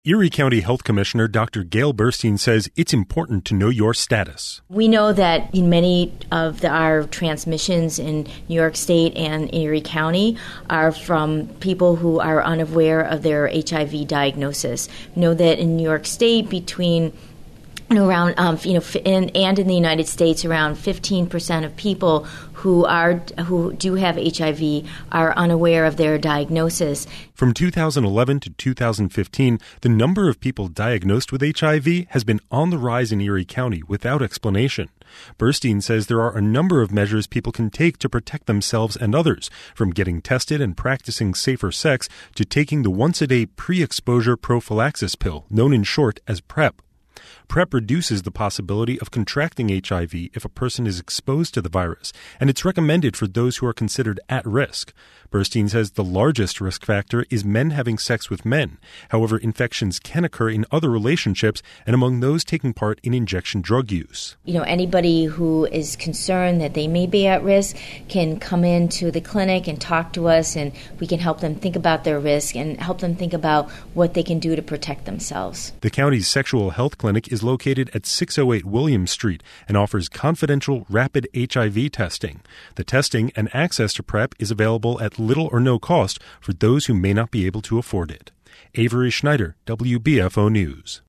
Erie County Health Commissioner Dr. Gail Burstein says it's important to know your status. We know that in many of our transmissions in New York State and Erie County are from people who are unaware of their HIV diagnosis. We know that in New York State, between around and in the United States, around 15% of people who do have HIV are unaware of their diagnosis. From 2011 to 2015, the number of people diagnosed with HIV has been on the rise in Erie County without explanation. Burstein says there are a number of measures people can take to protect themselves and others, from getting tested and practicing safer sex to taking the once-a-day pre-exposure prophylaxis pill, known in short as PrEP. PrEP reduces the possibility of contracting HIV if a person is exposed to the virus, and it's recommended for those who are considered at risk. Burstein says the largest risk factor is men having sex with men. However, infections can occur in other relationships and among those taking part in injection drug use. Anybody who is concerned that they may be at risk can come into the clinic and talk to us, and we can help them think about their risk and help them think about what they can do to protect themselves. The county's sexual health clinic is located at 608 William Street and offers confidential rapid HIV testing. The testing and access to PrEP is available at little or no cost for those who may not be able to afford it. Avery Schneider, WBFO News.